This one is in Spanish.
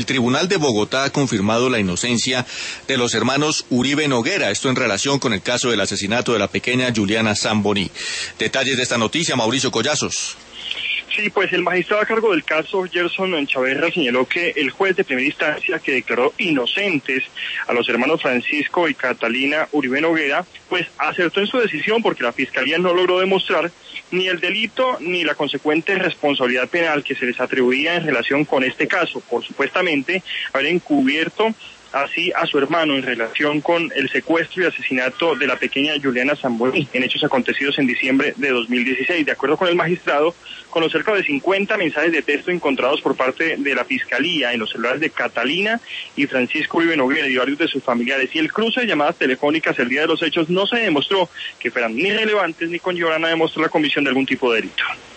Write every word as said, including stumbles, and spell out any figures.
El Tribunal de Bogotá ha confirmado la inocencia de los hermanos Uribe Noguera, esto en relación con el caso del asesinato de la pequeña Juliana Zamboní. Detalles de esta noticia, Mauricio Collazos. Sí, pues el magistrado a cargo del caso, Gerson Chaverra, señaló que el juez de primera instancia que declaró inocentes a los hermanos Francisco y Catalina Uribe Noguera, pues acertó en su decisión porque la Fiscalía no logró demostrar ni el delito ni la consecuente responsabilidad penal que se les atribuía en relación con este caso, por supuestamente haber encubierto así a su hermano en relación con el secuestro y asesinato de la pequeña Juliana Zamboní en hechos acontecidos en diciembre de dos mil dieciséis. De acuerdo con el magistrado, con los cerca de cincuenta mensajes de texto encontrados por parte de la Fiscalía en los celulares de Catalina y Francisco Uribe Noguera y varios de sus familiares y el cruce de llamadas telefónicas el día de los hechos, no se demostró que fueran ni relevantes ni conllevaran a demostrar la comisión de algún tipo de delito.